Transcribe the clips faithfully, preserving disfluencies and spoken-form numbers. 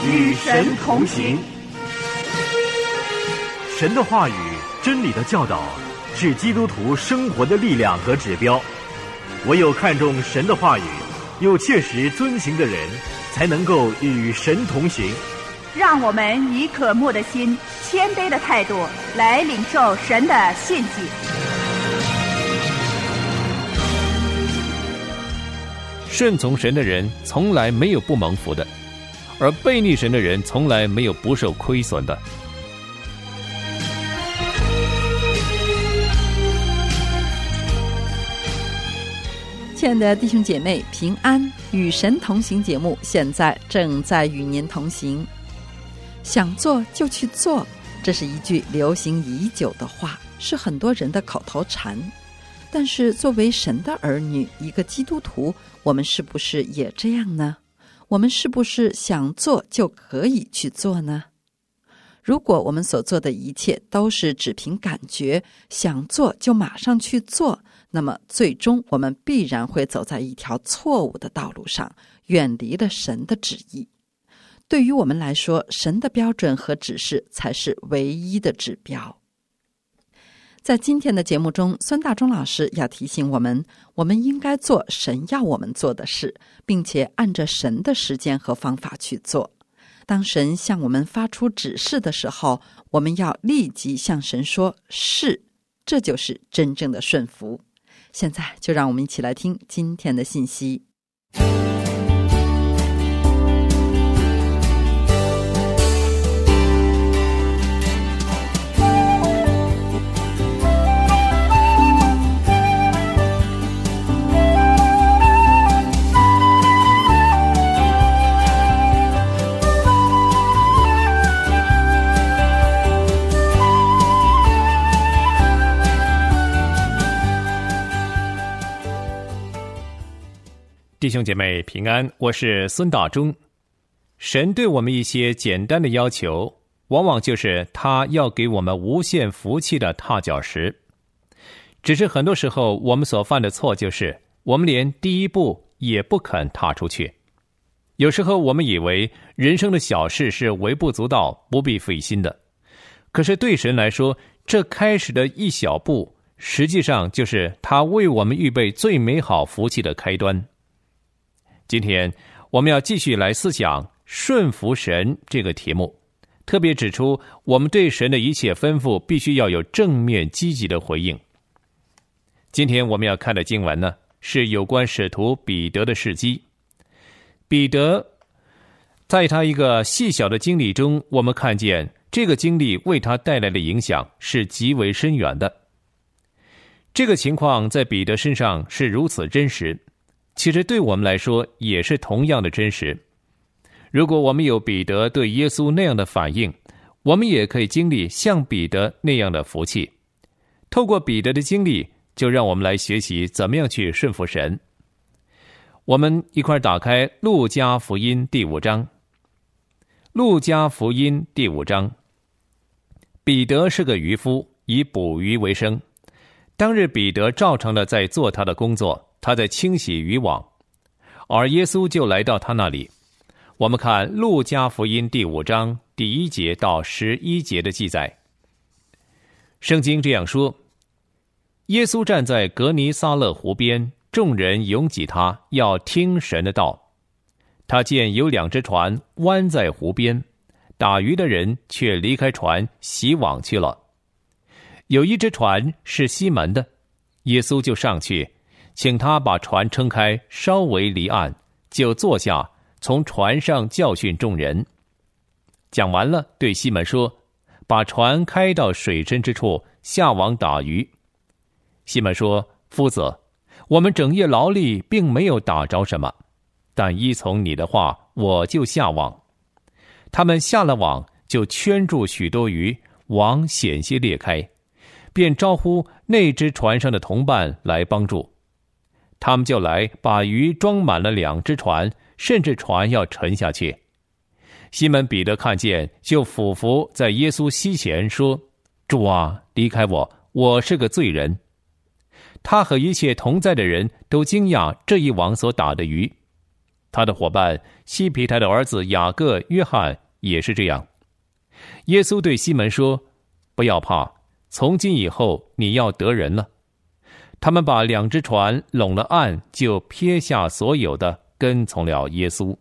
与神同行。 神的话语、真理的教导是基督徒生活的力量和指标。唯有看重神的话语，又切实遵行的人，才能够与神同行。 让我们以渴慕的心、谦卑的态度来领受神的信息。 顺从神的人从来没有不蒙福的，而悖逆神的人从来没有不受亏损的。 亲爱的弟兄姐妹，平安，与神同行节目现在正在与您同行。想做就去做，这是一句流行已久的话，是很多人的口头禅。但是作为神的儿女，一个基督徒，我们是不是也这样呢？我们是不是想做就可以去做呢？如果我们所做的一切都是只凭感觉，想做就马上去做，那么最终我们必然会走在一条错误的道路上，远离了神的旨意。对于我们来说，神的标准和指示才是唯一的指标。在今天的节目中，孙大中老师要提醒我们，我们应该做神要我们做的事，并且按着神的时间和方法去做。当神向我们发出指示的时候，我们要立即向神说是，这就是真正的顺服。现在就让我们一起来听今天的信息。 弟兄姐妹平安，我是孙大中。神对我们一些简单的要求，往往就是他要给我们无限福气的踏脚石。只是很多时候我们所犯的错就是，我们连第一步也不肯踏出去。有时候我们以为人生的小事是微不足道，不必费心的。可是对神来说，这开始的一小步，实际上就是他为我们预备最美好福气的开端。今天我们要继续来思想顺服神这个题目，特别指出我们对神的一切吩咐必须要有正面积极的回应。今天我们要看的经文呢，是有关使徒彼得的事迹。彼得在他一个细小的经历中，我们看见这个经历为他带来的影响是极为深远的。这个情况在彼得身上是如此真实，其实对我们来说也是同样的真实。如果我们有彼得对耶稣那样的反应，我们也可以经历像彼得那样的福气。透过彼得的经历，就让我们来学习怎么样去顺服神。我们一块打开路加福音第五章。路加福音第五章，彼得是个渔夫，以捕鱼为生。当日彼得照常的在做他的工作，他在清洗渔网，而耶稣就来到他那里。我们看路加福音第五章第一节到十一节的记载。圣经这样说：耶稣站在格尼撒勒湖边，众人拥挤他，要听神的道。他见有两只船弯在湖边，打鱼的人却离开船洗网去了。有一只船是西门的，耶稣就上去请他把船撑开，稍微离岸，就坐下，从船上教训众人。讲完了，对西门说：把船开到水深之处，下网打鱼。西门说：夫子，我们整夜劳力，并没有打着什么，但依从你的话，我就下网。他们下了网，就圈住许多鱼，网险些裂开，便招呼那只船上的同伴来帮助。他们就来把鱼装满了两只船，甚至船要沉下去。西门彼得看见，就俯伏在耶稣膝前说：主啊，离开我，我是个罪人。他和一切同在的人都惊讶这一网所打的鱼。 他的伙伴西庇太的儿子雅各、约翰也是这样。耶稣对西门说：不要怕，从今以后你要得人了。他们把两只船拢了岸，就撇下所有的，跟从了耶稣。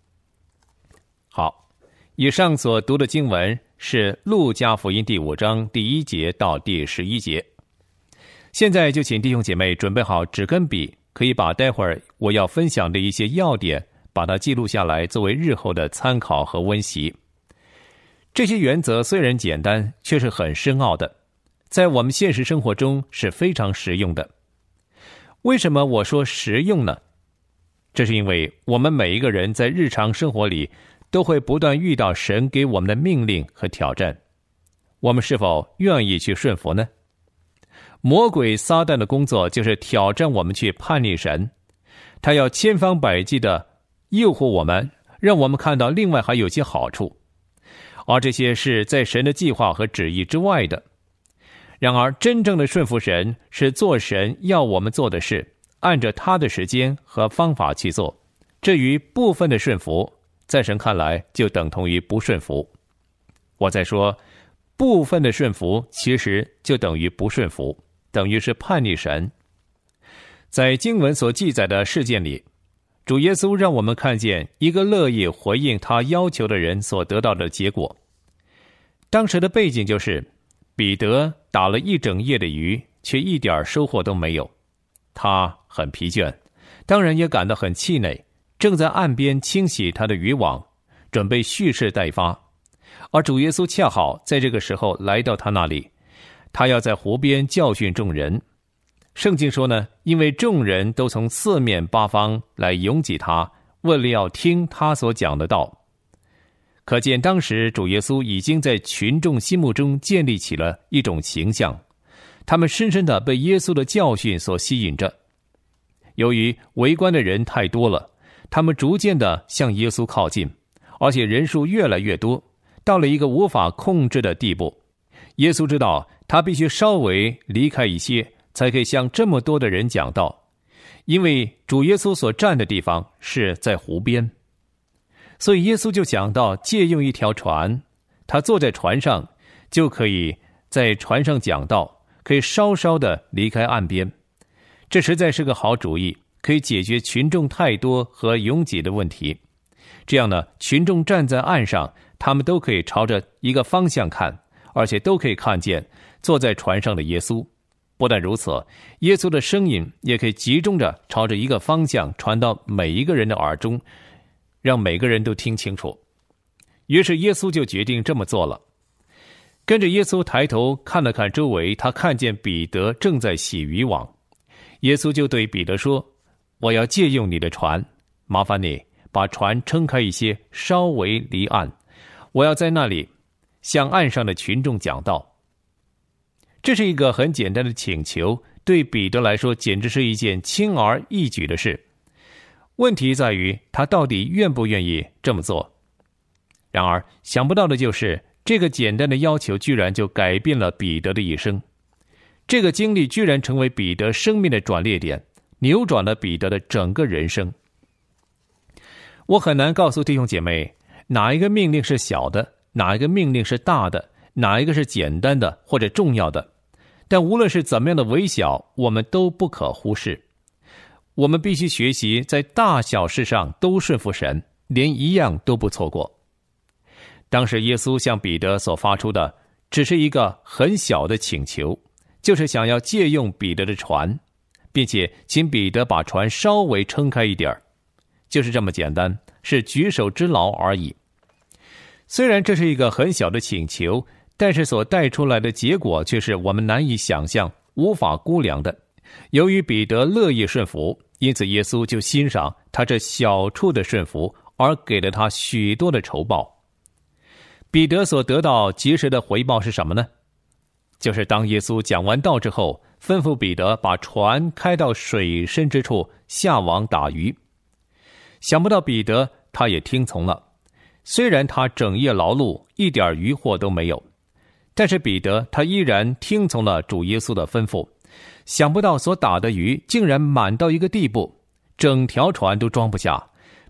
好，以上所读的经文是路加福音第五章第一节到第十一节。现在就请弟兄姐妹准备好纸跟笔，可以把待会儿我要分享的一些要点把它记录下来，作为日后的参考和温习。这些原则虽然简单，却是很深奥的，在我们现实生活中是非常实用的。为什么我说实用呢？这是因为我们每一个人在日常生活里都会不断遇到神给我们的命令和挑战，我们是否愿意去顺服呢？魔鬼撒旦的工作就是挑战我们去叛逆神，他要千方百计地诱惑我们，让我们看到另外还有些好处，而这些是在神的计划和旨意之外的。然而真正的顺服神是做神要我们做的事，按着他的时间和方法去做。至于部分的顺服，在神看来就等同于不顺服。我再说，部分的顺服其实就等于不顺服，等于是叛逆神。在经文所记载的事件里，主耶稣让我们看见一个乐意回应他要求的人所得到的结果。当时的背景就是彼得打了一整夜的鱼，却一点收获都没有。他很疲倦，当然也感到很气馁，正在岸边清洗他的渔网，准备蓄势待发。而主耶稣恰好在这个时候来到他那里，他要在湖边教训众人。圣经说呢，因为众人都从四面八方来拥挤他，为了要听他所讲的道。可见当时主耶稣已经在群众心目中建立起了一种形象，他们深深地被耶稣的教训所吸引着。由于围观的人太多了，他们逐渐地向耶稣靠近，而且人数越来越多，到了一个无法控制的地步。耶稣知道他必须稍微离开一些，才可以向这么多的人讲道，因为主耶稣所站的地方是在湖边。所以耶稣就讲到借用一条船，他坐在船上，就可以在船上讲道，可以稍稍的离开岸边。这实在是个好主意，可以解决群众太多和拥挤的问题。这样呢，群众站在岸上，他们都可以朝着一个方向看，而且都可以看见坐在船上的耶稣。不但如此，耶稣的声音也可以集中着朝着一个方向传到每一个人的耳中，让每个人都听清楚。于是耶稣就决定这么做了。跟着耶稣抬头看了看周围，他看见彼得正在洗渔网。耶稣就对彼得说：我要借用你的船，麻烦你把船撑开一些，稍微离岸，我要在那里向岸上的群众讲道。这是一个很简单的请求，对彼得来说简直是一件轻而易举的事。问题在于他到底愿不愿意这么做。然而想不到的就是这个简单的要求居然就改变了彼得的一生。这个经历居然成为彼得生命的转捩点，扭转了彼得的整个人生。我很难告诉弟兄姐妹哪一个命令是小的，哪一个命令是大的，哪一个是简单的或者重要的，但无论是怎么样的微小，我们都不可忽视。我们必须学习在大小事上都顺服神，连一样都不错过。当时耶稣向彼得所发出的只是一个很小的请求，就是想要借用彼得的船，并且请彼得把船稍微撑开一点，就是这么简单，是举手之劳而已。虽然这是一个很小的请求，但是所带出来的结果却是我们难以想象、无法估量的。由于彼得乐意顺服，因此耶稣就欣赏他这小处的顺服，而给了他许多的酬报。彼得所得到及时的回报是什么呢？就是当耶稣讲完道之后，吩咐彼得把船开到水深之处，下网打鱼。想不到彼得他也听从了，虽然他整夜劳碌，一点渔获都没有，但是彼得他依然听从了主耶稣的吩咐。想不到所打的鱼竟然满到一个地步，整条船都装不下，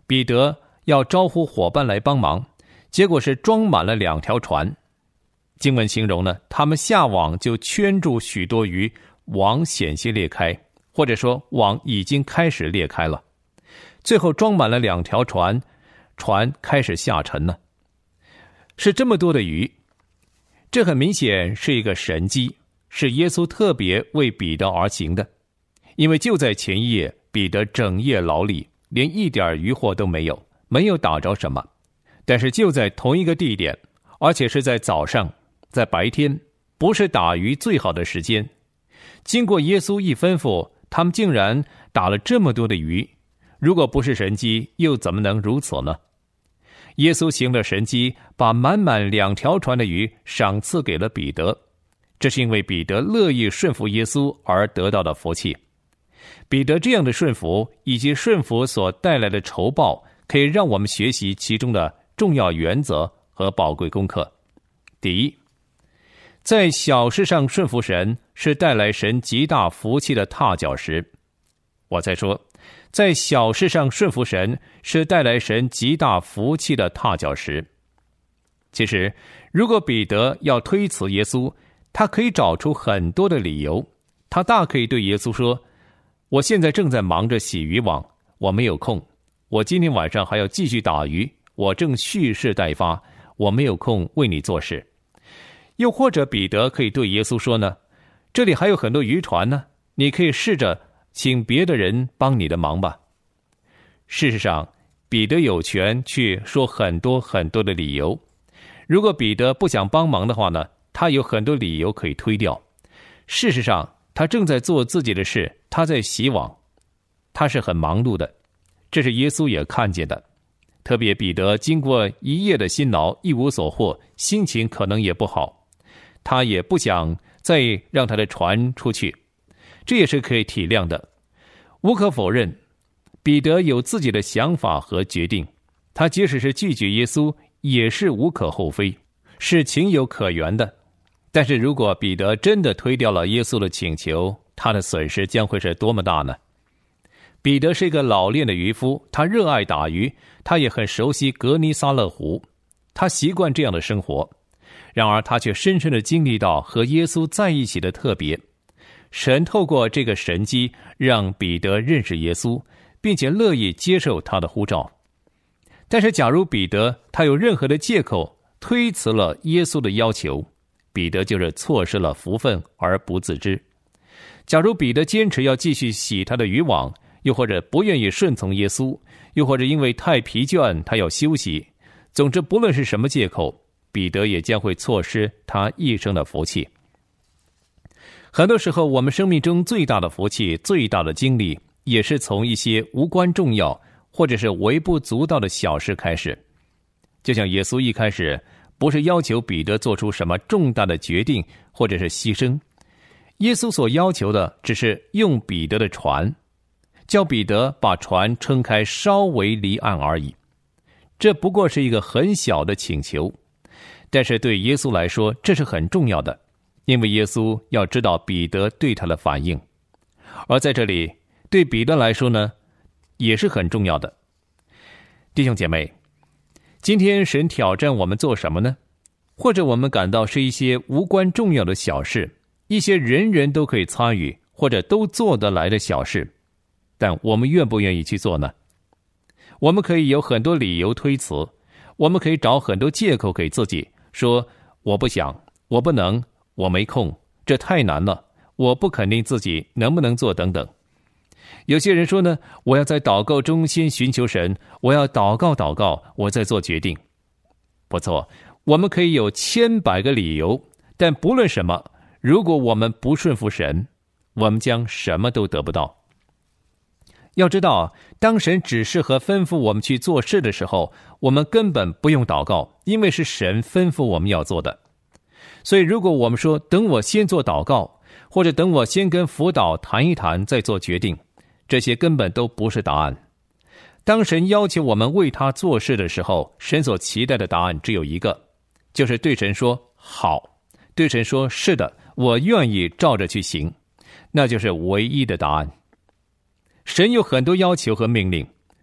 彼得要招呼伙伴来帮忙，结果是装满了两条船。经文形容呢，他们下网就圈住许多鱼，网险些裂开，或者说网已经开始裂开了。最后装满了两条船，船开始下沉了。是这么多的鱼，这很明显是一个神迹，是耶稣特别为彼得而行的。因为就在前一夜，彼得整夜劳力，连一点渔获都没有，没有打着什么。但是就在同一个地点，而且是在早上，在白天，不是打鱼最好的时间，经过耶稣一吩咐，他们竟然打了这么多的鱼。如果不是神迹，又怎么能如此呢？耶稣行了神迹，把满满两条船的鱼赏赐给了彼得，这是因为彼得乐意顺服耶稣而得到的福气。彼得这样的顺服以及顺服所带来的酬报，可以让我们学习其中的重要原则和宝贵功课。第一，在小事上顺服神是带来神极大福气的踏脚石。我再说，在小事上顺服神是带来神极大福气的踏脚石。其实，如果彼得要推辞耶稣，他可以找出很多的理由。他大可以对耶稣说，我现在正在忙着洗渔网，我没有空，我今天晚上还要继续打鱼，我正蓄势待发，我没有空为你做事。又或者彼得可以对耶稣说呢，这里还有很多渔船呢，你可以试着请别的人帮你的忙吧。事实上，彼得有权去说很多很多的理由。如果彼得不想帮忙的话呢，他有很多理由可以推掉。事实上，他正在做自己的事，他在洗网，他是很忙碌的，这是耶稣也看见的。特别彼得经过一夜的辛劳，一无所获，心情可能也不好，他也不想再让他的船出去，这也是可以体谅的。无可否认，彼得有自己的想法和决定，他即使是拒绝耶稣，也是无可厚非，是情有可原的。但是如果彼得真的推掉了耶稣的请求，他的损失将会是多么大呢？彼得是一个老练的渔夫，他热爱打鱼，他也很熟悉格尼撒勒湖，他习惯这样的生活。然而他却深深地经历到和耶稣在一起的特别。神透过这个神迹让彼得认识耶稣，并且乐意接受他的呼召。但是假如彼得他有任何的借口推辞了耶稣的要求，彼得就是错失了福分而不自知。假如彼得坚持要继续洗他的渔网，又或者不愿意顺从耶稣，又或者因为太疲倦他要休息，总之不论是什么借口，彼得也将会错失他一生的福气。很多时候，我们生命中最大的福气、最大的经历，也是从一些无关重要或者是微不足道的小事开始。就像耶稣一开始不是要求彼得做出什么重大的决定或者是牺牲，耶稣所要求的只是用彼得的船，叫彼得把船撑开稍微离岸而已。这不过是一个很小的请求，但是对耶稣来说这是很重要的，因为耶稣要知道彼得对他的反应。而在这里对彼得来说呢，也是很重要的。弟兄姐妹，今天神挑战我们做什么呢？或者我们感到是一些无关重要的小事，一些人人都可以参与或者都做得来的小事，但我们愿不愿意去做呢？我们可以有很多理由推辞，我们可以找很多借口给自己，说我不想，我不能，我没空，这太难了，我不肯定自己能不能做等等。有些人说呢，我要在祷告中先寻求神，我要祷告祷告，我再做决定。不错，我们可以有千百个理由，但不论什么，如果我们不顺服神，我们将什么都得不到。要知道，当神指示和吩咐我们去做事的时候，我们根本不用祷告，因为是神吩咐我们要做的。所以如果我们说等我先做祷告，或者等我先跟辅导谈一谈再做决定，这些根本都不是答案。当神要求我们为他做事的时候，神所期待的答案只有一个，就是对神说好，对神说是的，我愿意照着去行，那就是唯一的答案。神有很多要求和命令，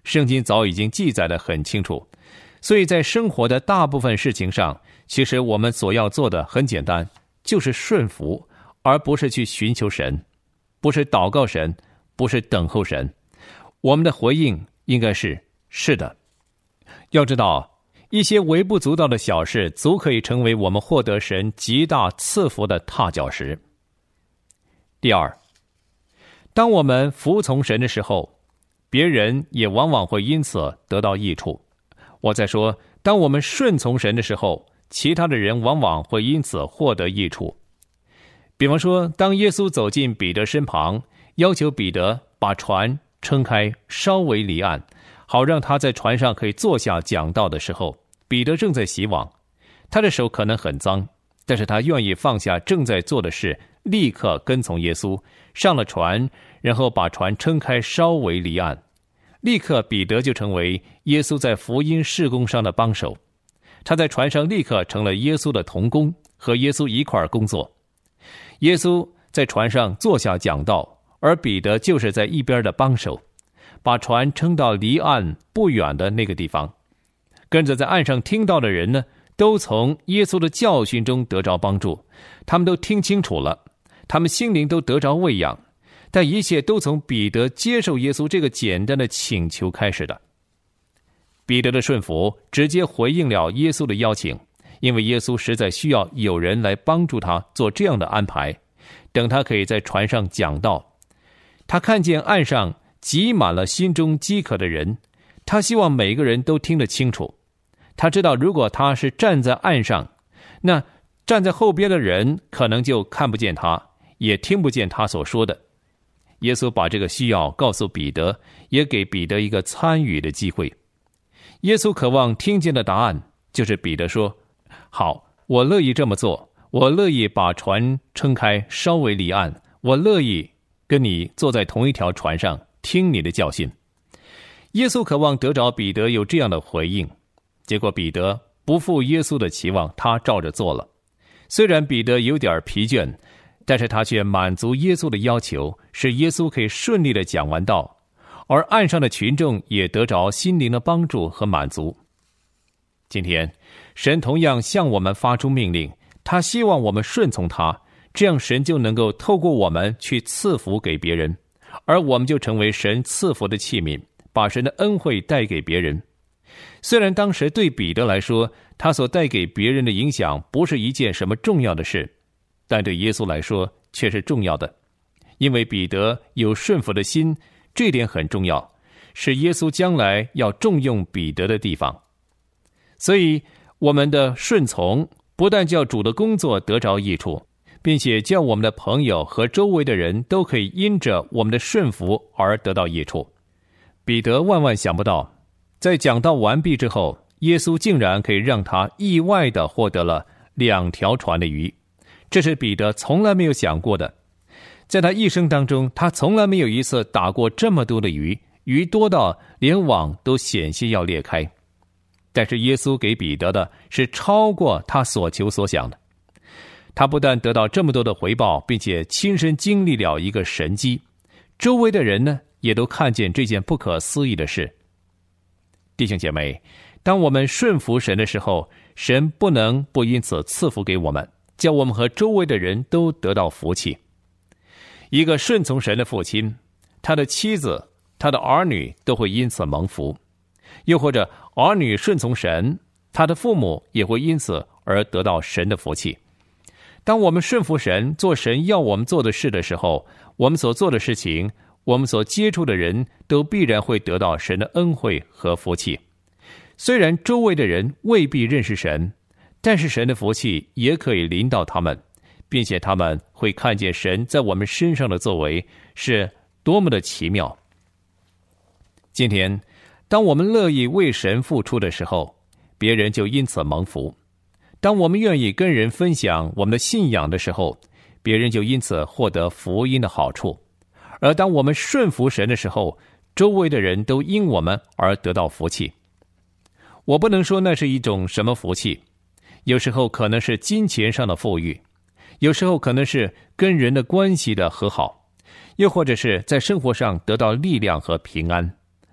圣经早已经记载得很清楚。所以在生活的大部分事情上，其实我们所要做的很简单，就是顺服，而不是去寻求神，不是祷告神，不是等候神。我们的回应应该是是的。要知道，一些微不足道的小事足可以成为我们获得神极大赐福的踏脚石。第二，当我们服从神的时候，别人也往往会因此得到益处。我再说，当我们顺从神的时候，其他的人往往会因此获得益处。比方说，当耶稣走进彼得身旁，要求彼得把船撑开，稍微离岸，好让他在船上可以坐下讲道的时候，彼得正在洗网，他的手可能很脏，但是他愿意放下正在做的事，立刻跟从耶稣，上了船，然后把船撑开，稍微离岸。立刻彼得就成为耶稣在福音事工上的帮手，他在船上立刻成了耶稣的同工，和耶稣一块儿工作。耶稣在船上坐下讲道，而彼得就是在一边的帮手，把船撑到离岸不远的那个地方。跟着在岸上听到的人呢，都从耶稣的教训中得着帮助，他们都听清楚了，他们心灵都得着喂养，但一切都从彼得接受耶稣这个简单的请求开始的。彼得的顺服直接回应了耶稣的邀请，因为耶稣实在需要有人来帮助他做这样的安排，等他可以在船上讲道。他看见岸上挤满了心中饥渴的人，他希望每个人都听得清楚。他知道如果他是站在岸上，那站在后边的人可能就看不见他，也听不见他所说的。耶稣把这个需要告诉彼得，也给彼得一个参与的机会。耶稣渴望听见的答案就是彼得说，好，我乐意这么做，我乐意把船撑开，稍微离岸，我乐意跟你坐在同一条船上，听你的教训。耶稣渴望得着彼得有这样的回应，结果彼得不负耶稣的期望，他照着做了。虽然彼得有点疲倦，但是他却满足耶稣的要求，使耶稣可以顺利地讲完道，而岸上的群众也得着心灵的帮助和满足。今天神同样向我们发出命令，他希望我们顺从他，这样神就能够透过我们去赐福给别人，而我们就成为神赐福的器皿，把神的恩惠带给别人。虽然当时对彼得来说，他所带给别人的影响不是一件什么重要的事，但对耶稣来说却是重要的，因为彼得有顺服的心，这点很重要，是耶稣将来要重用彼得的地方。所以我们的顺从不但叫主的工作得着益处，并且叫我们的朋友和周围的人都可以因着我们的顺服而得到益处。彼得万万想不到，在讲道完毕之后，耶稣竟然可以让他意外地获得了两条船的鱼，这是彼得从来没有想过的。在他一生当中，他从来没有一次打过这么多的鱼，鱼多到连网都险些要裂开。但是耶稣给彼得的是超过他所求所想的。他不但得到这么多的回报，并且亲身经历了一个神迹，周围的人呢，也都看见这件不可思议的事。弟兄姐妹，当我们顺服神的时候，神不能不因此赐福给我们，叫我们和周围的人都得到福气。一个顺从神的父亲，他的妻子、他的儿女都会因此蒙福；又或者儿女顺从神，他的父母也会因此而得到神的福气。当我们顺服神，做神要我们做的事的时候，我们所做的事情，我们所接触的人都必然会得到神的恩惠和福气。虽然周围的人未必认识神，但是神的福气也可以临到他们，并且他们会看见神在我们身上的作为是多么的奇妙。今天当我们乐意为神付出的时候，别人就因此蒙福；当我们愿意跟人分享我们的信仰的时候，别人就因此获得福音的好处；而当我们顺服神的时候，周围的人都因我们而得到福气。我不能说那是一种什么福气，有时候可能是金钱上的富裕，有时候可能是跟人的关系的和好，又或者是在生活上得到力量和平安，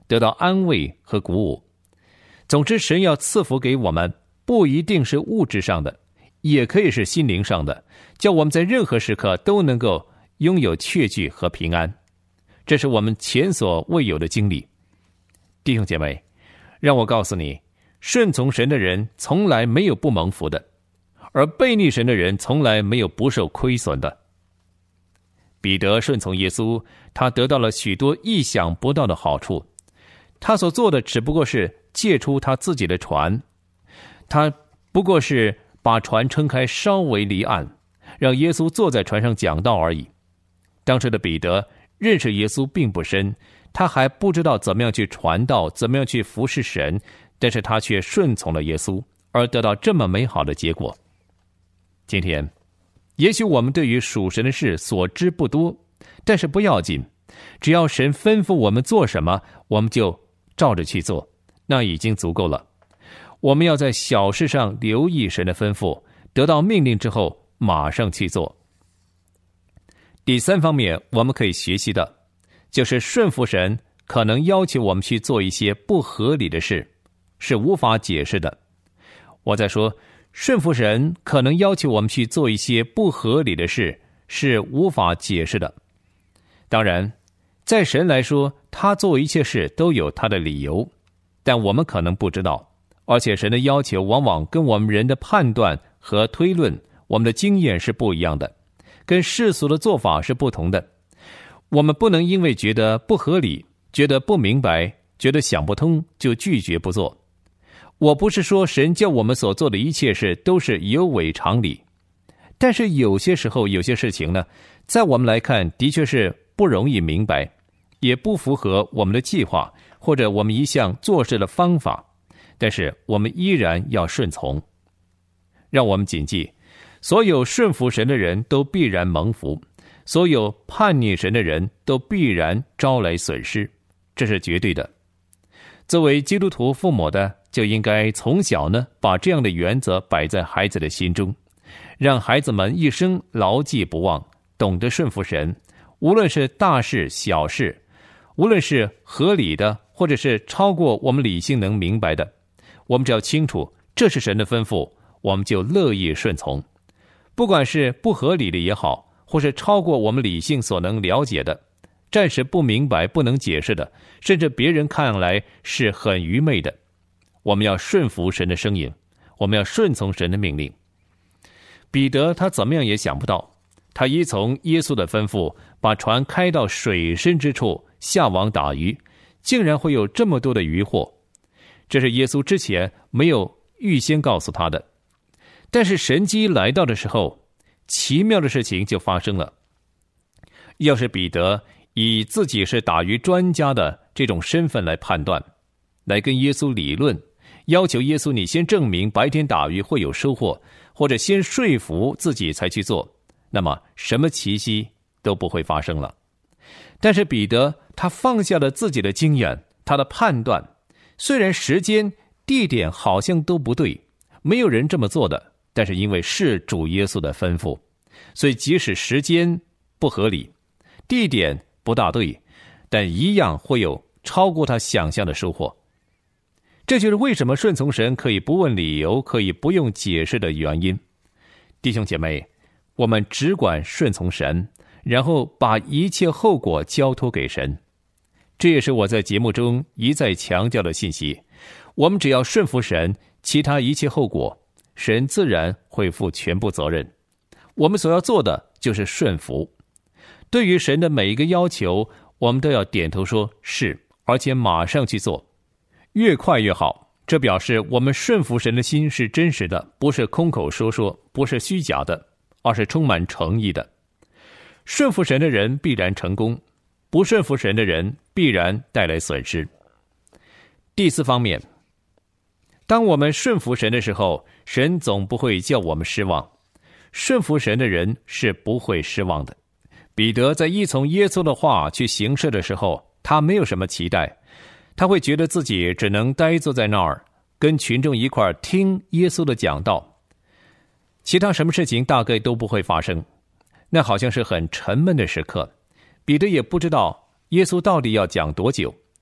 得到安慰和鼓舞。总之，神要赐福给我们，不一定是物质上的，也可以是心灵上的，叫我们在任何时刻都能够拥有确据和平安。这是我们前所未有的经历。弟兄姐妹，让我告诉你，顺从神的人从来没有不蒙福的，而悖逆神的人从来没有不受亏损的。彼得顺从耶稣，他得到了许多意想不到的好处。他所做的只不过是借出他自己的船，他不过是把船撑开稍微离岸，让耶稣坐在船上讲道而已。当时的彼得认识耶稣并不深，他还不知道怎么样去传道，怎么样去服侍神，但是他却顺从了耶稣，而得到这么美好的结果。今天也许我们对于属神的事所知不多，但是不要紧，只要神吩咐我们做什么，我们就照着去做，那已经足够了。我们要在小事上留意神的吩咐，得到命令之后马上去做。第三方面我们可以学习的就是顺服神可能要求我们去做一些不合理的事，是无法解释的。我在说顺服神可能要求我们去做一些不合理的事，是无法解释的。当然在神来说，他做一切事都有他的理由，但我们可能不知道，而且神的要求往往跟我们人的判断和推论，我们的经验是不一样的，跟世俗的做法是不同的。我们不能因为觉得不合理，觉得不明白，觉得想不通，就拒绝不做。我不是说神叫我们所做的一切事都是有违常理，但是有些时候有些事情呢，在我们来看的确是不容易明白，也不符合我们的计划或者我们一向做事的方法，但是我们依然要顺从。让我们谨记，所有顺服神的人都必然蒙福，所有叛逆神的人都必然招来损失，这是绝对的。作为基督徒父母的，就应该从小呢把这样的原则摆在孩子的心中，让孩子们一生牢记不忘，懂得顺服神。无论是大事小事，无论是合理的或者是超过我们理性能明白的，我们只要清楚这是神的吩咐，我们就乐意顺从。不管是不合理的也好，或是超过我们理性所能了解的，暂时不明白不能解释的，甚至别人看来是很愚昧的，我们要顺服神的声音，我们要顺从神的命令。彼得他怎么样也想不到，他依从耶稣的吩咐，把船开到水深之处下网打鱼，竟然会有这么多的渔获。这是耶稣之前没有预先告诉他的。但是神机来到的时候，奇妙的事情就发生了。要是彼得以自己是打鱼专家的这种身份来判断，来跟耶稣理论，要求耶稣你先证明白天打鱼会有收获，或者先说服自己才去做，那么什么奇迹都不会发生了。但是彼得他放下了自己的经验，他的判断，虽然时间地点好像都不对，没有人这么做的，但是因为是主耶稣的吩咐，所以即使时间不合理，地点不大对，但一样会有超过他想象的收获。这就是为什么顺从神可以不问理由，可以不用解释的原因。弟兄姐妹，我们只管顺从神，然后把一切后果交托给神。这也是我在节目中一再强调的信息。我们只要顺服神，其他一切后果，神自然会负全部责任。我们所要做的就是顺服。对于神的每一个要求，我们都要点头说是，而且马上去做，越快越好。这表示我们顺服神的心是真实的，不是空口说说，不是虚假的，而是充满诚意的。顺服神的人必然成功，不顺服神的人必然带来损失。第四方面，当我们顺服神的时候，神总不会叫我们失望。顺服神的人是不会失望的。彼得在依从耶稣的话去行事的时候，他没有什么期待，他会觉得自己只能呆坐在那儿，跟群众一块儿听耶稣的讲道，其他什么事情大概都不会发生。那好像是很沉闷的时刻，彼得也不知道耶稣到底要讲多久。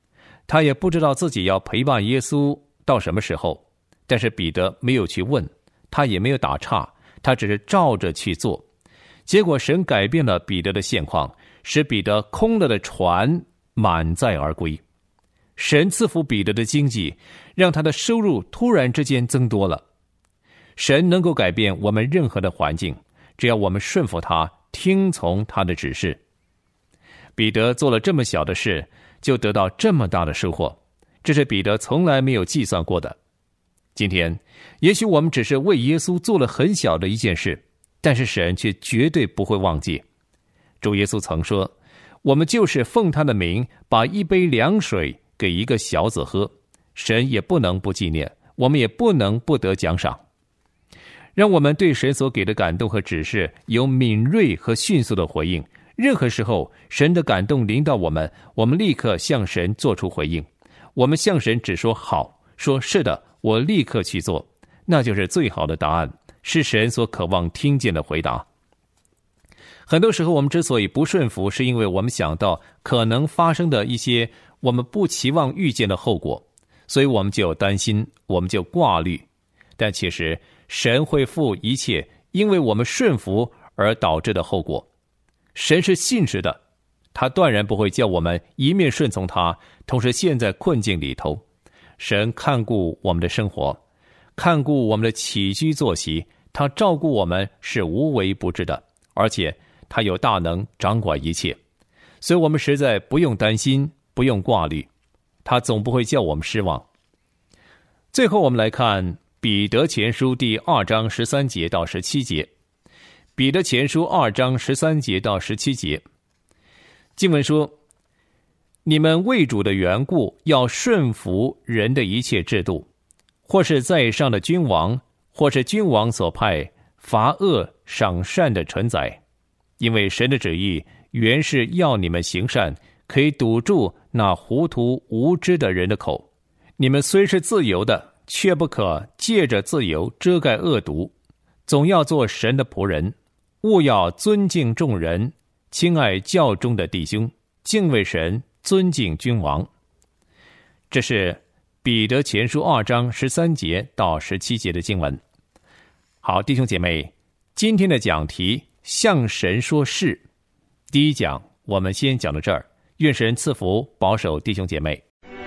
他也不知道自己要陪伴耶稣到什么时候，但是彼得没有去问，他也没有打岔，他只是照着去做。结果神改变了彼得的现况，使彼得空了的船满载而归。神赐福彼得的经济，让他的收入突然之间增多了。神能够改变我们任何的环境，只要我们顺服他，听从他的指示。彼得做了这么小的事，就得到这么大的收获，这是彼得从来没有计算过的。今天也许我们只是为耶稣做了很小的一件事，但是神却绝对不会忘记。主耶稣曾说，我们就是奉他的名把一杯凉水给一个小子喝，神也不能不纪念，我们也不能不得奖赏。让我们对神所给的感动和指示有敏锐和迅速的回应。任何时候神的感动临到我们，我们立刻向神做出回应。我们向神只说好，说是的，我立刻去做，那就是最好的答案，是神所渴望听见的回答。很多时候我们之所以不顺服，是因为我们想到可能发生的一些我们不期望遇见的后果，所以我们就有担心，我们就挂虑。但其实神会负一切因为我们顺服而导致的后果。神是信实的，他断然不会叫我们一面顺从他，同时陷在困境里头。神看顾我们的生活，看顾我们的起居作息，他照顾我们是无微不至的，而且他有大能掌管一切，所以我们实在不用担心，不用挂虑，他总不会叫我们失望。最后我们来看彼得前书第二章十三节到十七节。彼得前书二章十三节到十七节，经文说，你们为主的缘故要顺服人的一切制度，或是在上的君王，或是君王所派罚恶赏善的臣宰，因为神的旨意原是要你们行善，可以堵住那糊涂无知的人的口。你们虽是自由的，却不可借着自由遮盖恶毒，总要做神的仆人，务要尊敬众人，亲爱教中的弟兄，敬畏神，尊敬君王。这是彼得前书二章十三节到十七节的经文。好，弟兄姐妹，今天的讲题向神说是。第一讲我们先讲到这儿，愿神赐福保守弟兄姐妹。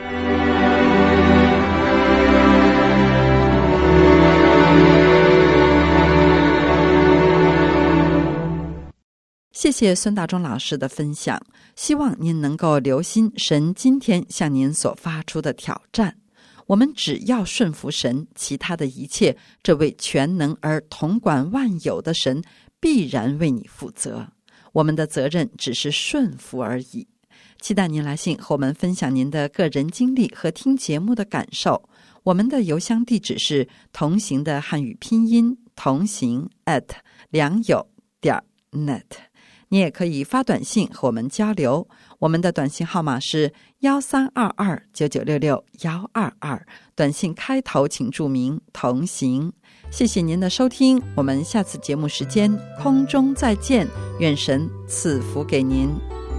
谢谢孙大中老师的分享，希望您能够留心神今天向您所发出的挑战。我们只要顺服神，其他的一切，这位全能而统管万有的神必然为你负责。我们的责任只是顺服而已。期待您来信和我们分享您的个人经历和听节目的感受。我们的邮箱地址是同行的汉语拼音同行 at 良友点 net。你也可以发短信和我们交流，我们的短信号码是幺三二二九九六六幺二二，短信开头请注明同行。谢谢您的收听，我们下次节目时间空中再见，愿神赐福给您。